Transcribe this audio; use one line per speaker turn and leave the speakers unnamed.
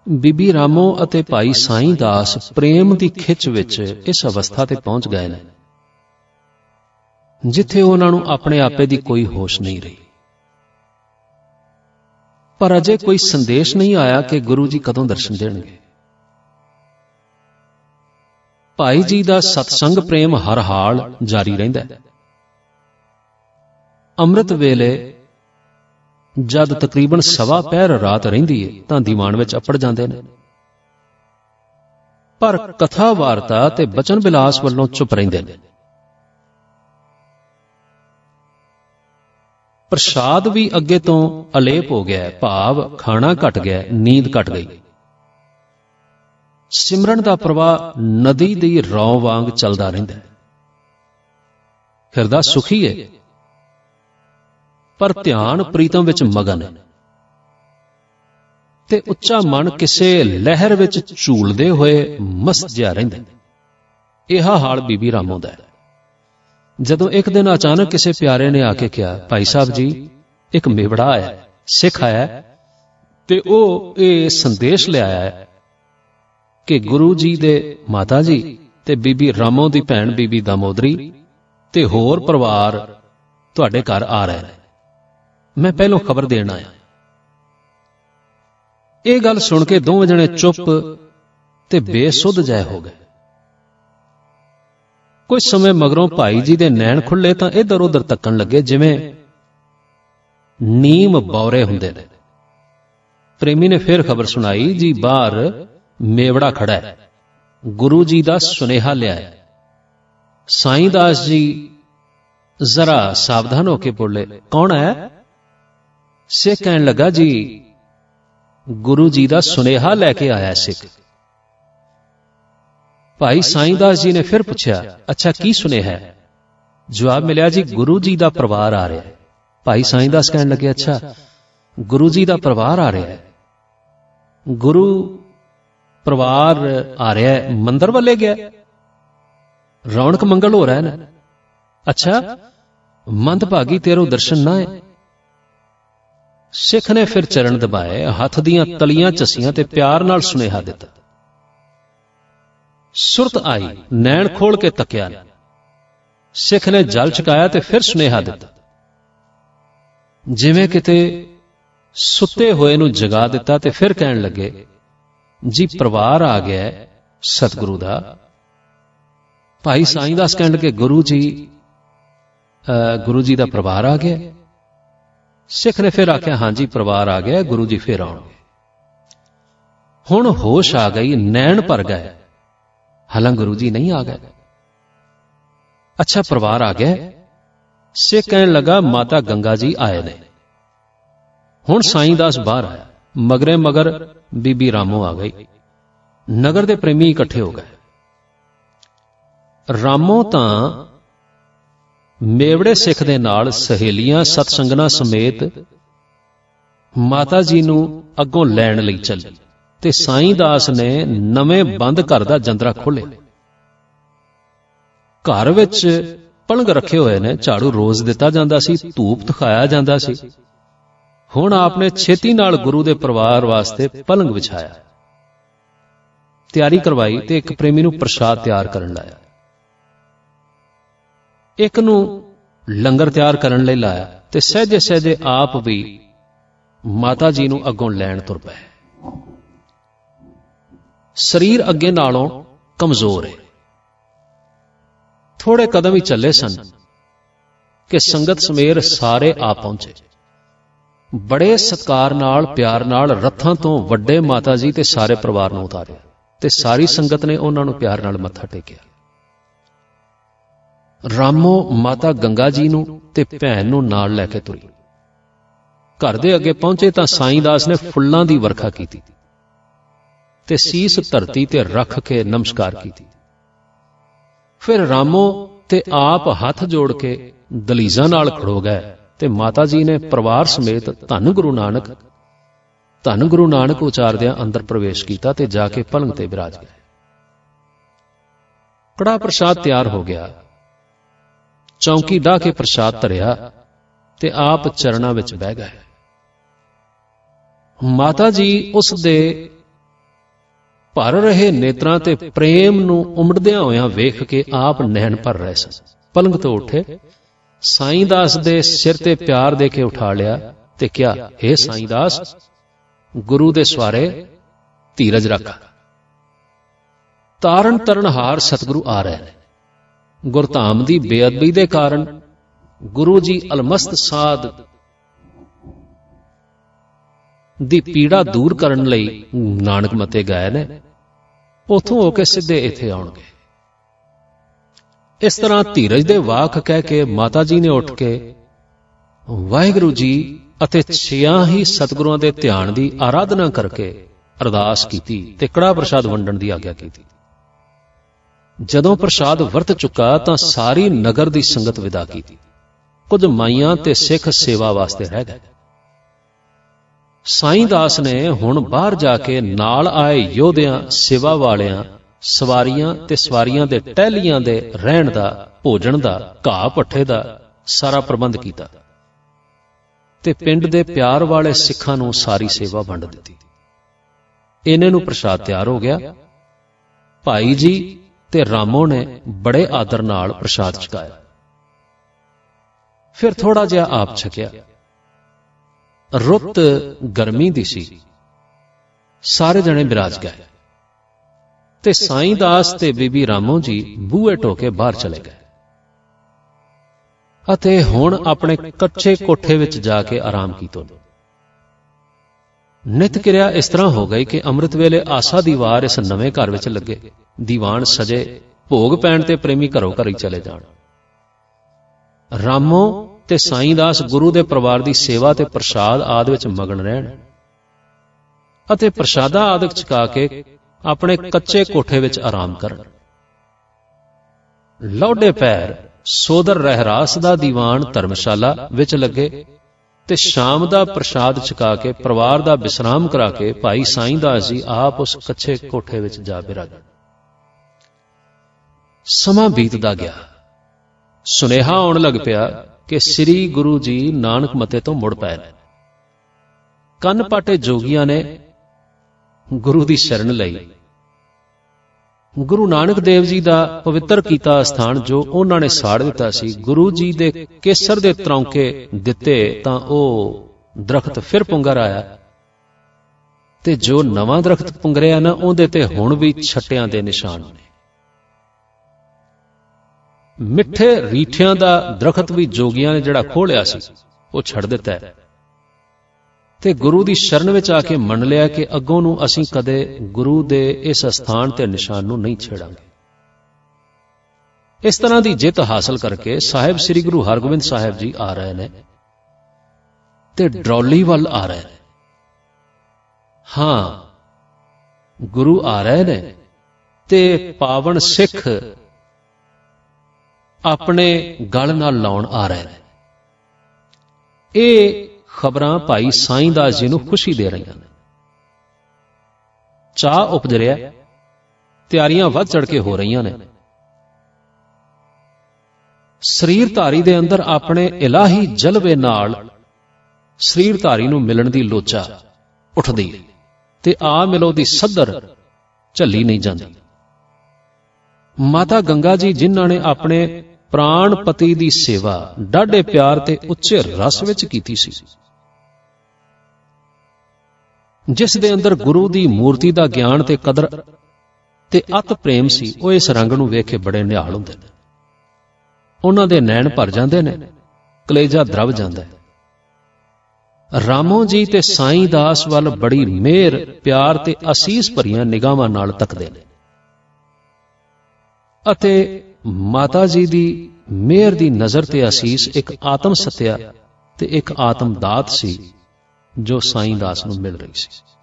ਬੀਬੀ ਰਾਮੋ ਅਤੇ ਭਾਈ ਸਾਈਂ ਦਾਸ ਪ੍ਰੇਮ ਦੀ ਖਿੱਚ ਵਿੱਚ ਇਸ ਅਵਸਥਾ ਤੇ ਪਹੁੰਚ ਗਏ ਨੇ ਜਿੱਥੇ ਉਹਨਾਂ ਨੂੰ ਆਪਣੇ ਆਪੇ ਦੀ ਕੋਈ ਹੋਸ਼ ਨਹੀਂ ਰਹੀ। ਪਰ ਅਜੇ ਕੋਈ ਸੰਦੇਸ਼ ਨਹੀਂ ਆਇਆ ਕਿ ਗੁਰੂ ਜੀ ਕਦੋਂ ਦਰਸ਼ਨ ਦੇਣਗੇ। ਭਾਈ ਜੀ ਦਾ ਸਤਸੰਗ ਪ੍ਰੇਮ ਹਰ ਹਾਲ ਜਾਰੀ ਰਹਿੰਦਾ ਹੈ। ਅੰਮ੍ਰਿਤ ਵੇਲੇ ਜਦ ਤਕਰੀਬਨ ਸਵਾ ਪਹਿਰ ਰਾਤ ਰਹਿੰਦੀ ਹੈ ਤਾਂ ਦੀਵਾਨ ਵਿੱਚ ਅੱਪੜ ਜਾਂਦੇ ਨੇ, ਪਰ ਕਥਾ ਵਾਰਤਾ ਤੇ ਬਚਨ ਵਿਲਾਸ ਵੱਲੋਂ ਚੁੱਪ ਰਹਿੰਦੇ ਨੇ। ਪ੍ਰਸ਼ਾਦ ਵੀ ਅੱਗੇ ਤੋਂ ਅਲੇਪ ਹੋ ਗਿਆ, ਭਾਵ ਖਾਣਾ ਘਟ ਗਿਆ, ਨੀਂਦ ਘਟ ਗਈ। ਸਿਮਰਨ ਦਾ ਪ੍ਰਵਾਹ ਨਦੀ ਦੀ ਰੌਂ ਵਾਂਗ ਚੱਲਦਾ ਰਹਿੰਦਾ ਹੈ। ਹਿਰਦਾ ਸੁਖੀ ਹੈ, ਪਰ ਧਿਆਨ ਪ੍ਰੀਤਮ ਵਿੱਚ ਮਗਨ ਹੈ ਤੇ ਉੱਚਾ ਮਨ ਕਿਸੇ ਲਹਿਰ ਵਿੱਚ ਝੂਲਦੇ ਹੋਏ ਮਸਤ ਜਿਹਾ ਰਹਿੰਦਾ। ਇਹ ਹਾਲ ਬੀਬੀ ਰਾਮੋ ਦਾ ਹੈ। ਜਦੋਂ ਇੱਕ ਦਿਨ ਅਚਾਨਕ ਕਿਸੇ ਪਿਆਰੇ ਨੇ ਆ ਕੇ ਕਿਹਾ, ਭਾਈ ਸਾਹਿਬ ਜੀ, ਇੱਕ ਮੇਵੜਾ ਆਇਆ, ਸਿੱਖ ਆਇਆ ਤੇ ਉਹ ਇਹ ਸੰਦੇਸ਼ ਲਿਆਇਆ ਹੈ ਕਿ ਗੁਰੂ ਜੀ ਦੇ ਮਾਤਾ ਜੀ ਤੇ ਬੀਬੀ ਰਾਮੋ ਦੀ ਭੈਣ ਬੀਬੀ ਦਾਮੋਦਰੀ ਤੇ ਹੋਰ ਪਰਿਵਾਰ ਤੁਹਾਡੇ ਘਰ ਆ ਰਹੇ ਨੇ। ਮੈਂ ਪਹਿਲੋਂ ਖਬਰ ਦੇਣ ਆਇਆ। ਇਹ ਗੱਲ ਸੁਣ ਕੇ ਦੋਵੇਂ ਜਣੇ ਚੁੱਪ ਤੇ ਬੇਸੁੱਧ ਜਿਹੇ ਹੋ ਗਏ। ਕੁਝ ਸਮੇਂ ਮਗਰੋਂ ਭਾਈ ਜੀ ਦੇ ਨੈਣ ਖੁੱਲੇ ਤਾਂ ਇੱਧਰ ਉੱਧਰ ਤੱਕਣ ਲੱਗੇ ਜਿਵੇਂ ਨੀਮ ਬੌਰੇ ਹੁੰਦੇ ਨੇ। ਪ੍ਰੇਮੀ ਨੇ ਫਿਰ ਖਬਰ ਸੁਣਾਈ, ਜੀ ਬਾਹਰ ਮੇਵੜਾ ਖੜਾ ਹੈ, ਗੁਰੂ ਜੀ ਦਾ ਸੁਨੇਹਾ ਲਿਆ ਹੈ। ਸਾਈਂ ਦਾਸ ਜੀ ਜ਼ਰਾ ਸਾਵਧਾਨ ਹੋ ਕੇ ਬੋਲੇ, ਕੌਣ ਹੈ? ਸਿੱਖ ਕਹਿਣ ਲੱਗਾ, ਜੀ ਗੁਰੂ ਜੀ ਦਾ ਸੁਨੇਹਾ ਲੈ ਕੇ ਆਇਆ ਸਿੱਖ। ਭਾਈ ਸਾਈਂ ਦਾਸ ਜੀ ਨੇ ਫਿਰ ਪੁੱਛਿਆ, ਅੱਛਾ ਕੀ ਸੁਨੇਹਾ ਹੈ? ਜਵਾਬ ਮਿਲਿਆ, ਜੀ ਗੁਰੂ ਜੀ ਦਾ ਪਰਿਵਾਰ ਆ ਰਿਹਾ ਹੈ। ਭਾਈ ਸਾਈਂ ਦਾਸ ਕਹਿਣ ਲੱਗੇ, ਅੱਛਾ ਗੁਰੂ ਜੀ ਦਾ ਪਰਿਵਾਰ ਆ ਰਿਹਾ ਹੈ, ਗੁਰੂ ਪਰਿਵਾਰ ਆ ਰਿਹਾ ਹੈ, ਮੰਦਰ ਵੱਲੇ ਗਿਆ, ਰੌਣਕ ਮੰਗਲ ਹੋ ਰਿਹਾ ਨਾ। ਅੱਛਾ ਮੰਦਭਾਗੀ ਤੇਰੋ ਦਰਸ਼ਨ ਨਾ ਹੈ। ਸਿੱਖ ਨੇ ਫਿਰ ਚਰਨ ਦਬਾਏ, ਹੱਥ ਦੀਆਂ ਤਲੀਆਂ ਝੱਸੀਆਂ ਤੇ ਪਿਆਰ ਨਾਲ ਸੁਨੇਹਾ ਦਿੱਤਾ। ਸੁਰਤ ਆਈ, ਨੈਣ ਖੋਲ ਕੇ ਤੱਕਿਆ। ਸਿੱਖ ਨੇ ਜਲ ਛਕਾਇਆ ਤੇ ਫਿਰ ਸੁਨੇਹਾ ਦਿੱਤਾ, ਜਿਵੇਂ ਕਿਤੇ ਸੁੱਤੇ ਹੋਏ ਨੂੰ ਜਗਾ ਦਿੱਤਾ। ਤੇ ਫਿਰ ਕਹਿਣ ਲੱਗੇ, ਜੀ ਪਰਿਵਾਰ ਆ ਗਿਆ ਸਤਿਗੁਰੂ ਦਾ। ਭਾਈ ਸਾਈਂ ਦਾਸ ਕਹਿਣ ਲੱਗੇ, ਗੁਰੂ ਜੀ ਦਾ ਪਰਿਵਾਰ ਆ ਗਿਆ। ਸਿੱਖ ਨੇ ਫਿਰ ਆਖਿਆ, ਹਾਂਜੀ ਪਰਿਵਾਰ ਆ ਗਿਆ, ਗੁਰੂ ਜੀ ਫਿਰ ਆਉਣਗੇ। ਹੁਣ ਹੋਸ਼ ਆ ਗਈ, ਨੈਣ ਭਰ ਗਏ, ਹਾਲਾਂ ਗੁਰੂ ਜੀ ਨਹੀਂ ਆ ਗਏ। ਅੱਛਾ ਪਰਿਵਾਰ ਆ ਗਿਆ। ਸਿੱਖ ਕਹਿਣ ਲੱਗਾ, ਮਾਤਾ ਗੰਗਾ ਜੀ ਆਏ ਨੇ। ਹੁਣ ਸਾਈਂ ਦਾਸ ਬਾਹਰ ਆਇਆ, ਮਗਰੇ ਮਗਰ ਬੀਬੀ ਰਾਮੋ ਆ ਗਈ। ਨਗਰ ਦੇ ਪ੍ਰੇਮੀ ਇਕੱਠੇ ਹੋ ਗਏ। ਰਾਮੋ ਤਾਂ ਮੇਵੜੇ ਸਿੱਖ ਦੇ ਨਾਲ ਸਹੇਲੀਆਂ ਸਤਸੰਗਨਾ ਸਮੇਤ ਮਾਤਾ ਜੀ ਨੂੰ ਅੱਗੋਂ ਲੈਣ ਲਈ ਚੱਲੀ ਤੇ ਸਾਈਂ ਦਾਸ ਨੇ ਨਵੇਂ ਬੰਦ ਘਰ ਦਾ ਜੰਦਰਾ ਖੋਲ੍ਹਿਆ। ਘਰ ਵਿੱਚ ਪਲੰਘ ਰੱਖੇ ਹੋਏ ਨੇ, ਝਾੜੂ ਰੋਜ਼ ਦਿੱਤਾ ਜਾਂਦਾ ਸੀ, ਧੂਪ ਦਿਖਾਇਆ ਜਾਂਦਾ ਸੀ। ਹੁਣ ਆਪਨੇ ਛੇਤੀ ਨਾਲ ਗੁਰੂ ਦੇ ਪਰਿਵਾਰ ਵਾਸਤੇ ਪਲੰਘ ਵਿਛਾਇਆ, ਤਿਆਰੀ ਕਰਵਾਈ ਤੇ ਇੱਕ ਪ੍ਰੇਮੀ ਨੂੰ ਪ੍ਰਸ਼ਾਦ ਤਿਆਰ ਕਰਨ ਲਾਇਆ। ਇੱਕ ਨੂੰ ਲੰਗਰ ਤਿਆਰ ਕਰਨ ਲਈ ਲਾਇਆ ਤੇ ਸਹਿਜੇ ਸਹਿਜੇ ਆਪ ਵੀ ਮਾਤਾ ਜੀ ਨੂੰ ਅੱਗੋਂ ਲੈਣ ਤੁਰ ਪਏ। ਸਰੀਰ ਅੱਗੇ ਨਾਲੋਂ ਕਮਜ਼ੋਰ ਹੈ। ਥੋੜੇ ਕਦਮ ਹੀ ਚੱਲੇ ਸਨ ਕਿ ਸੰਗਤ ਸਮੇਰ ਸਾਰੇ ਆ ਪਹੁੰਚੇ। ਬੜੇ ਸਤਿਕਾਰ ਨਾਲ, ਪਿਆਰ ਨਾਲ ਰੱਥਾਂ ਤੋਂ ਵੱਡੇ ਮਾਤਾ ਜੀ ਤੇ ਸਾਰੇ ਪਰਿਵਾਰ ਨੂੰ ਉਤਾਰਿਆ ਤੇ ਸਾਰੀ ਸੰਗਤ ਨੇ ਉਹਨਾਂ ਨੂੰ ਪਿਆਰ ਨਾਲ ਮੱਥਾ ਟੇਕਿਆ। ਰਾਮੋ ਮਾਤਾ ਗੰਗਾ ਜੀ ਨੂੰ ਤੇ ਭੈਣ ਨੂੰ ਨਾਲ ਲੈ ਕੇ ਤੁਰੀ। ਘਰ ਦੇ ਅੱਗੇ ਪਹੁੰਚੇ ਤਾਂ ਸਾਈਂ ਦਾਸ ਨੇ ਫੁੱਲਾਂ ਦੀ ਵਰਖਾ ਕੀਤੀ ਤੇ ਸੀਸ ਧਰਤੀ ਤੇ ਰੱਖ ਕੇ ਨਮਸਕਾਰ ਕੀਤੀ। ਫਿਰ ਰਾਮੋ ਤੇ ਆਪ ਹੱਥ ਜੋੜ ਕੇ ਦਲੀਜ਼ਾਂ ਨਾਲ ਖੜੋ ਗਏ ਤੇ ਮਾਤਾ ਜੀ ਨੇ ਪਰਿਵਾਰ ਸਮੇਤ ਧੰਨ ਗੁਰੂ ਨਾਨਕ ਉਚਾਰਦਿਆਂ ਅੰਦਰ ਪ੍ਰਵੇਸ਼ ਕੀਤਾ ਤੇ ਜਾ ਕੇ ਪਲੰਘ ਤੇ ਬਿਰਾਜ ਗਏ। ਕੜਾ ਪ੍ਰਸ਼ਾਦ ਤਿਆਰ ਹੋ ਗਿਆ। ਚੌਂਕੀ ਢਾਹ ਕੇ ਪ੍ਰਸ਼ਾਦ ਧਰਿਆ ਤੇ ਆਪ ਚਰਨਾਂ ਵਿੱਚ ਬਹਿ ਗਏ। ਮਾਤਾ ਜੀ ਉਸ ਦੇ ਭਰ ਰਹੇ ਨੇਤਰਾਂ ਤੇ ਪ੍ਰੇਮ ਨੂੰ ਉਮੜਦਿਆਂ ਹੋਇਆਂ ਵੇਖ ਕੇ ਆਪ ਨੈਣ ਭਰ ਰਹੇ ਸਨ। ਪਲੰਗ ਤੋਂ ਉੱਠੇ, ਸਾਈਂ ਦਾਸ ਦੇ ਸਿਰ ਤੇ ਪਿਆਰ ਦੇ ਕੇ ਉਠਾ ਲਿਆ ਤੇ ਕਿਹਾ, ਹੇ ਸਾਈਂ ਦਾਸ, ਗੁਰੂ ਦੇ ਸਵਾਰੇ ਧੀਰਜ ਰੱਖ। ਤਾਰਨ ਤਰਨਹਾਰ ਸਤਿਗੁਰੂ ਆ ਰਹੇ ਨੇ। ਗੁਰਧਾਮ ਦੀ ਬੇਅਦਬੀ ਦੇ ਕਾਰਨ ਗੁਰੂ ਜੀ ਅਲਮਸਤ ਸਾਧ ਦੀ ਪੀੜਾ ਦੂਰ ਕਰਨ ਲਈ ਨਾਨਕ ਮੱਤੇ ਗਏ ਨੇ। ਉਥੋਂ ਹੋ ਕੇ ਸਿੱਧੇ ਇੱਥੇ ਆਉਣਗੇ। ਇਸ ਤਰ੍ਹਾਂ ਧੀਰਜ ਦੇ ਵਾਕ ਕਹਿ ਕੇ ਮਾਤਾ ਜੀ ਨੇ ਉੱਠ ਕੇ ਵਾਹਿਗੁਰੂ ਜੀ ਅਤੇ 6 ਹੀ ਸਤਿਗੁਰਾਂ ਦੇ ਧਿਆਨ ਦੀ ਆਰਾਧਨਾ ਕਰਕੇ ਅਰਦਾਸ ਕੀਤੀ ਤੇ ਕੜਾਹ ਪ੍ਰਸ਼ਾਦ ਵੰਡਣ ਦੀ ਆਗਿਆ ਕੀਤੀ। ਜਦੋਂ ਪ੍ਰਸ਼ਾਦ ਵਰਤ ਚੁੱਕਾ ਤਾਂ ਸਾਰੀ ਨਗਰ ਦੀ ਸੰਗਤ ਵਿਦਾ ਕੀਤੀ। ਕੁਝ ਮਾਈਆਂ ਤੇ ਸਿੱਖ ਸੇਵਾ ਵਾਸਤੇ ਰਹਿ ਗਏ। ਸਾਈਂ ਦਾਸ ਨੇ ਹੁਣ ਬਾਹਰ ਜਾ ਕੇ ਨਾਲ ਆਏ ਯੋਧਿਆਂ, ਸੇਵਾ ਵਾਲਿਆਂ, ਸਵਾਰੀਆਂ ਤੇ ਸਵਾਰੀਆਂ ਦੇ ਟਹਿਲੀਆਂ ਦੇ ਰਹਿਣ ਦਾ, ਭੋਜਨ ਦਾ, ਘਾਹ ਪੱਠੇ ਦਾ ਸਾਰਾ ਪ੍ਰਬੰਧ ਕੀਤਾ ਤੇ ਪਿੰਡ ਦੇ ਪਿਆਰ ਵਾਲੇ ਸਿੱਖਾਂ ਨੂੰ ਸਾਰੀ ਸੇਵਾ ਵੰਡ ਦਿੱਤੀ। ਇਹਨੇ ਨੂੰ ਪ੍ਰਸ਼ਾਦ ਤਿਆਰ ਹੋ ਗਿਆ। ਭਾਈ ਜੀ ਤੇ ਰਾਮੋ ਨੇ ਬੜੇ ਆਦਰ ਨਾਲ ਪ੍ਰਸ਼ਾਦ ਛਕਾਇਆ। ਫਿਰ ਥੋੜਾ ਜਿਹਾ ਆਪ ਛਕਿਆ। ਰੁੱਤ ਗਰਮੀ ਦੀ ਸੀ। ਸਾਰੇ ਜਣੇ ਬਿਰਾਜ ਗਏ ਤੇ ਸਾਈਂ ਦਾਸ ਤੇ ਬੀਬੀ ਰਾਮੋ ਜੀ ਬੂਹੇ ਢੋਕੇ ਬਾਹਰ ਚਲੇ ਗਏ ਅਤੇ ਹੁਣ ਆਪਣੇ ਕੱਚੇ ਕੋਠੇ ਵਿੱਚ ਜਾ ਕੇ ਆਰਾਮ ਕੀਤੋ। ਨਿਤ ਕਿਰਿਆ ਇਸ ਤਰ੍ਹਾਂ ਹੋ ਗਈ ਕਿ ਅੰਮ੍ਰਿਤ ਵੇਲੇ ਆਸਾ ਦੀ ਵਾਰ ਇਸ ਨਵੇਂ ਘਰ ਵਿੱਚ ਲੱਗੇ। ਦੀਵਾਨ ਸਜੇ, ਭੋਗ ਪੈਣ ਤੇ ਪ੍ਰੇਮੀ ਘਰੋਂ ਘਰ ਹੀ ਚਲੇ ਜਾਣ। ਰਾਮੋ ਤੇ ਸਾਈਂ ਦਾਸ ਗੁਰੂ ਦੇ ਪਰਿਵਾਰ ਦੀ ਸੇਵਾ ਤੇ ਪ੍ਰਸ਼ਾਦ ਆਦਿ ਵਿੱਚ ਮਗਨ ਰਹਿਣ ਅਤੇ ਪ੍ਰਸ਼ਾਦਾ ਆਦਿਕ ਛਕਾ ਕੇ ਆਪਣੇ ਕੱਚੇ ਕੋਠੇ ਵਿੱਚ ਆਰਾਮ ਕਰਨ। ਲੌਡੇ ਪੈਰ ਸੋਦਰ ਰਹਿਰਾਸ ਦਾ ਦੀਵਾਨ ਧਰਮਸ਼ਾਲਾ ਵਿੱਚ ਲੱਗੇ ਤੇ ਸ਼ਾਮ ਦਾ ਪ੍ਰਸ਼ਾਦ ਛਕਾ ਕੇ ਪਰਿਵਾਰ ਦਾ ਵਿਸਰਾਮ ਕਰਾ ਕੇ ਭਾਈ ਸਾਈਂ ਦਾਸ ਜੀ ਆਪ ਉਸ ਕੱਚੇ ਕੋਠੇ ਵਿੱਚ ਜਾ ਬਿਰਾਜੇ। ਸਮਾਂ ਬੀਤਦਾ ਗਿਆ। ਸੁਨੇਹਾ ਆਉਣ ਲੱਗ ਪਿਆ ਕਿ ਸ੍ਰੀ ਗੁਰੂ ਜੀ ਨਾਨਕ ਮੱਤੇ ਤੋਂ ਮੁੜ ਪਏ ਨੇ। ਕੰਨ ਪਾਟੇ ਜੋਗੀਆਂ ਨੇ ਗੁਰੂ ਦੀ ਸ਼ਰਨ ਲਈ। ਗੁਰੂ ਨਾਨਕ ਦੇਵ ਜੀ ਦਾ ਪਵਿੱਤਰ ਕੀਤਾ ਅਸਥਾਨ ਜੋ ਉਹਨਾਂ ਨੇ ਸਾੜ ਦਿੱਤਾ ਸੀ, ਗੁਰੂ ਜੀ ਦੇ ਕੇਸਰ ਦੇ ਤਰੌਂਕੇ ਦਿੱਤੇ ਤਾਂ ਉਹ ਦਰਖਤ ਫਿਰ ਪੁੰਗਰ ਆਇਆ ਤੇ ਜੋ ਨਵਾਂ ਦਰਖਤ ਪੁੰਗਰਿਆ ਨਾ, ਉਹਦੇ ਤੇ ਹੁਣ ਵੀ ਛੱਟਿਆਂ ਦੇ ਨਿਸ਼ਾਨ ਨੇ। ਮਿੱਠੇ ਰੀਠਿਆਂ ਦਾ ਦਰਖਤ ਵੀ ਜੋਗੀਆਂ ਨੇ ਜਿਹੜਾ ਖੋਲਿਆ ਸੀ ਉਹ ਛੱਡ ਦਿੱਤਾ ਹੈ ਤੇ ਗੁਰੂ ਦੀ ਸ਼ਰਨ ਵਿੱਚ ਆ ਕੇ ਮੰਨ ਲਿਆ ਕਿ ਅੱਗੋਂ ਨੂੰ ਅਸੀਂ ਕਦੇ ਗੁਰੂ ਦੇ ਇਸ ਅਸਥਾਨ ਤੇ ਨਿਸ਼ਾਨ ਨੂੰ ਨਹੀਂ ਛੇੜਾਂਗੇ। ਇਸ ਤਰ੍ਹਾਂ ਦੀ ਜਿੱਤ ਹਾਸਲ ਕਰਕੇ ਸਾਹਿਬ ਸ੍ਰੀ ਗੁਰੂ ਹਰਗੋਬਿੰਦ ਸਾਹਿਬ ਜੀ ਆ ਰਹੇ ਨੇ ਤੇ ਡਰੌਲੀ ਵੱਲ ਆ ਰਹੇ ਨੇ। ਹਾਂ, ਗੁਰੂ ਆ ਰਹੇ ਨੇ ਤੇ ਪਾਵਨ ਸਿੱਖ ਆਪਣੇ ਗਲ ਨਾਲ ਲਾਉਣ ਆ ਰਹੇ ਨੇ। ਇਹ ਖਬਰਾਂ ਭਾਈ ਸਾਈਂ ਦਾਸ ਜੀ ਨੂੰ ਖੁਸ਼ੀ ਦੇ ਰਹੀਆਂ ਨੇ। ਚਾਅ ਉਪਜ ਰਿਹਾ, ਤਿਆਰੀਆਂ ਵੱਧ ਚੜ ਕੇ ਹੋ ਰਹੀਆਂ ਨੇ। ਸਰੀਰਧਾਰੀ ਦੇ ਅੰਦਰ ਆਪਣੇ ਇਲਾਹੀ ਜਲਵੇ ਨਾਲ ਸਰੀਰਧਾਰੀ ਨੂੰ ਮਿਲਣ ਦੀ ਲੋਚਾ ਉੱਠਦੀ ਤੇ ਆ ਮਿਲੋ ਦੀ ਸੱਦਰ ਝੱਲੀ ਨਹੀਂ ਜਾਂਦੀ। ਮਾਤਾ ਗੰਗਾ ਜੀ ਜਿਨ੍ਹਾਂ ਨੇ ਆਪਣੇ ਪ੍ਰਾਣ ਪਤੀ ਦੀ ਸੇਵਾ ਡਾਢੇ ਪਿਆਰ ਤੇ ਉੱਚੇ ਰਸ ਵਿੱਚ ਕੀਤੀ ਸੀ, ਜਿਸ ਦੇ ਅੰਦਰ ਗੁਰੂ ਦੀ ਮੂਰਤੀ ਦਾ ਗਿਆਨ ਤੇ ਕਦਰ ਤੇ ਅਤ ਪ੍ਰੇਮ ਸੀ, ਉਹ ਇਸ ਰੰਗ ਨੂੰ ਵੇਖ ਕੇ ਬੜੇ ਨਿਹਾਲ ਹੁੰਦੇ ਨੇ। ਉਹਨਾਂ ਦੇ ਨੈਣ ਭਰ ਜਾਂਦੇ ਨੇ, ਕਲੇਜਾ ਦਰਵ ਜਾਂਦਾ ਹੈ। ਰਾਮੋ ਜੀ ਤੇ ਸਾਈਂ ਦਾਸ ਵੱਲ ਬੜੀ ਮਿਹਰ, ਪਿਆਰ ਤੇ ਅਸੀਸ ਭਰੀਆਂ ਨਿਗਾਹਾਂ ਨਾਲ ਤੱਕਦੇ ਨੇ ਅਤੇ ਮਾਤਾ ਜੀ ਦੀ ਮਿਹਰ ਦੀ ਨਜ਼ਰ ਤੇ ਅਸੀਸ ਇੱਕ ਆਤਮ ਸੱਤਿਆ ਤੇ ਇੱਕ ਆਤਮ ਦਾਤ ਸੀ ਜੋ ਸਾਈਂ ਦਾਸ ਨੂੰ ਮਿਲ ਰਹੀ ਸੀ।